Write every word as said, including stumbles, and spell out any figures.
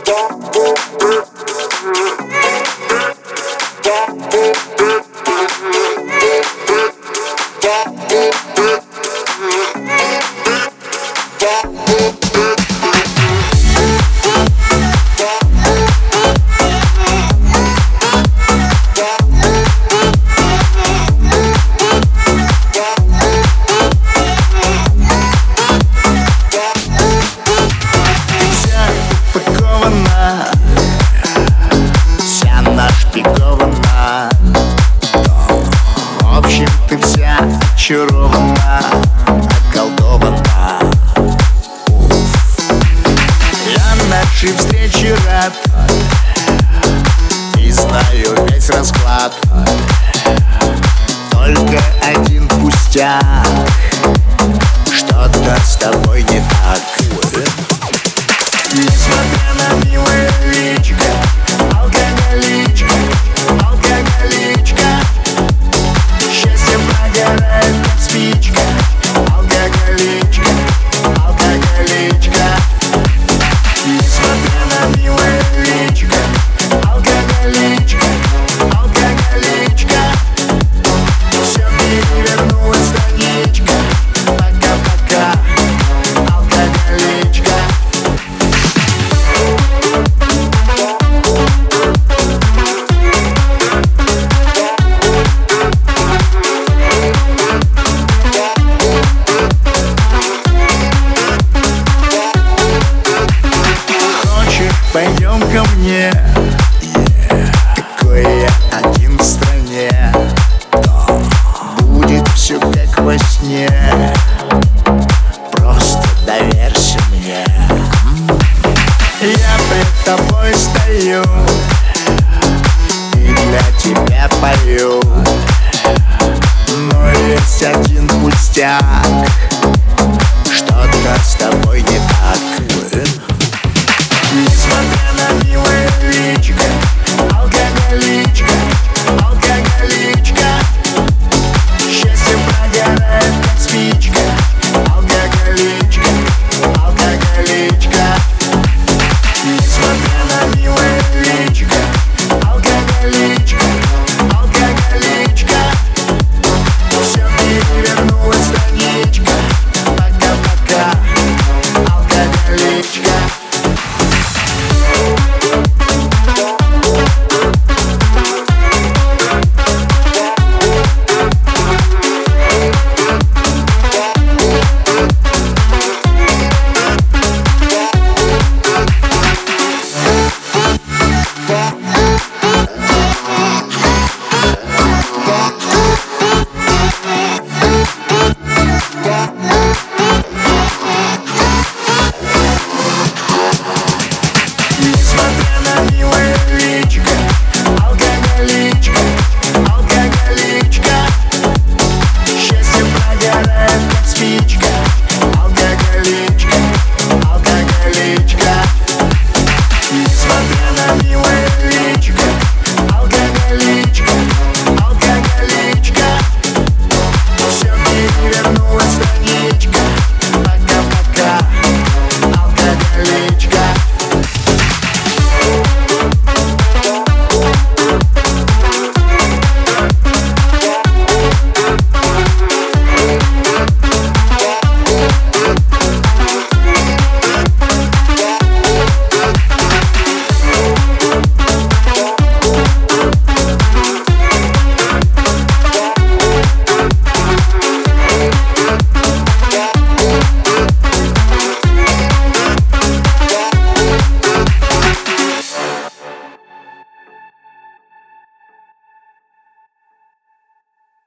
Вся нашпигована, в общем, ты вся очарована, околдована. Я нашей встрече рад и знаю весь расклад. Только один пустяк, что-то с тобой не так. Несмотря на милое личико, алкоголичка, алкоголичка, счастье прогорает, как спичка. Алкоголичка, алкоголичка. Несмотря на милое личико, алкоголичка, алкоголичка, все перевернулась страничка. Пока-пока, алкоголичка. Пойдем ко мне, какой я один в стране. Будет все как во сне, просто доверься мне. Я пред тобой стою и для тебя пою, но есть один пустяк, что-то с тобой не